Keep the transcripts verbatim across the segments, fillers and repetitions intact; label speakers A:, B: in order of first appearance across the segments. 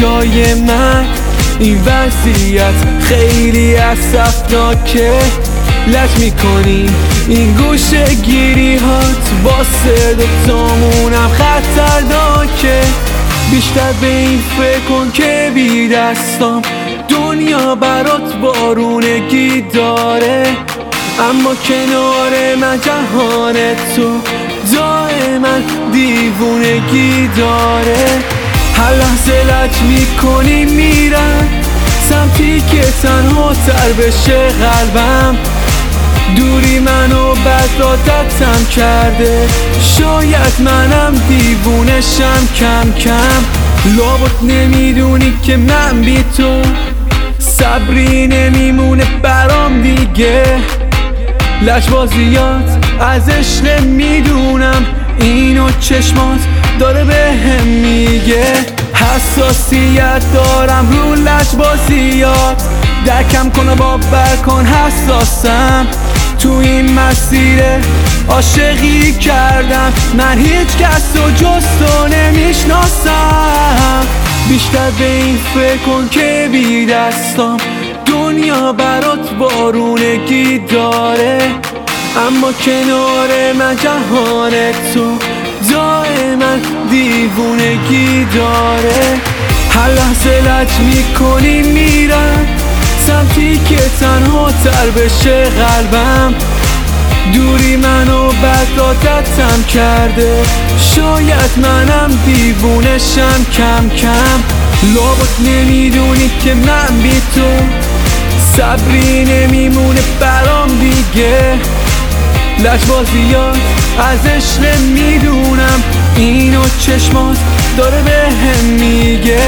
A: جای من این وضعیت خیلی اسفناکه. لج میکنی این گوشه گیری هات واسه دوتامونم خطرناکه. بیشتر به این فکر کن که بی دستام دنیا برات بارونگی داره، اما کنار من جهان تو دائما دیوونگی داره. هر لحظه لج میکنی میرم سمتی که تنها تر بشه قلبم. دوری منو بد عادتم کرده، شاید منم دیوونشم کم کم. لابد نمیدونی که من بی تو صبری نمیمونه برام دیگه. لجبازیات از عشق میدونم، اینو چشمات داره بهم میگه. حساسیت دارم رو لجبازیات، درکم کن و باور کن حساسم. تو این مسیر عاشقی کردم من هیچ کس رو جز تو نمیشناسم. بیشتر به این فکر کن که بی دستام دنیا برات بارونگی داره، اما کنار من جهان تو دائما دیوونگی داره. هر لحظه لج میکنی میرم سمتی که تنها تر بشه قلبم. دوری منو بد عادتم کرده، شاید منم دیوونشم کم کم. لابد نمیدونی که من بی تو صبری نمیمونه برام دیگه. لجبازیات از عشق میدونم، اینو چشمات داره بهم میگه.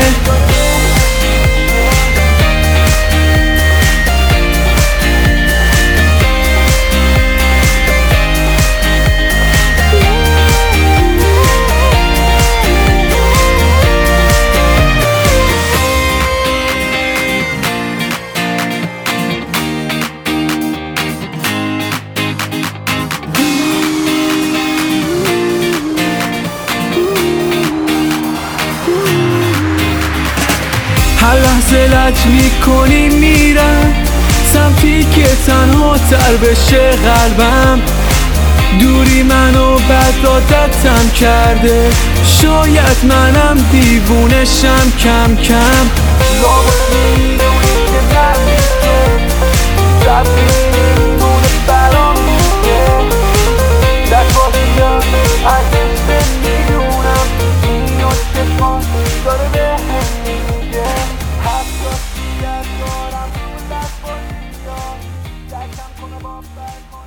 A: هر لحظه لج میکنی میرم سمتی که تنها تر بشه قلبم. دوری منو بد عادتم کرده، شاید منم دیوونشم کم کم. لابد نمیدونی که من بی تو صبری نمیمونه برام دیگه. لجبازیات از عشق میدونم، اینو چشمات داره بهم میگه. حساسیت دارم رو لجبازیات، درکم کن و باور کن.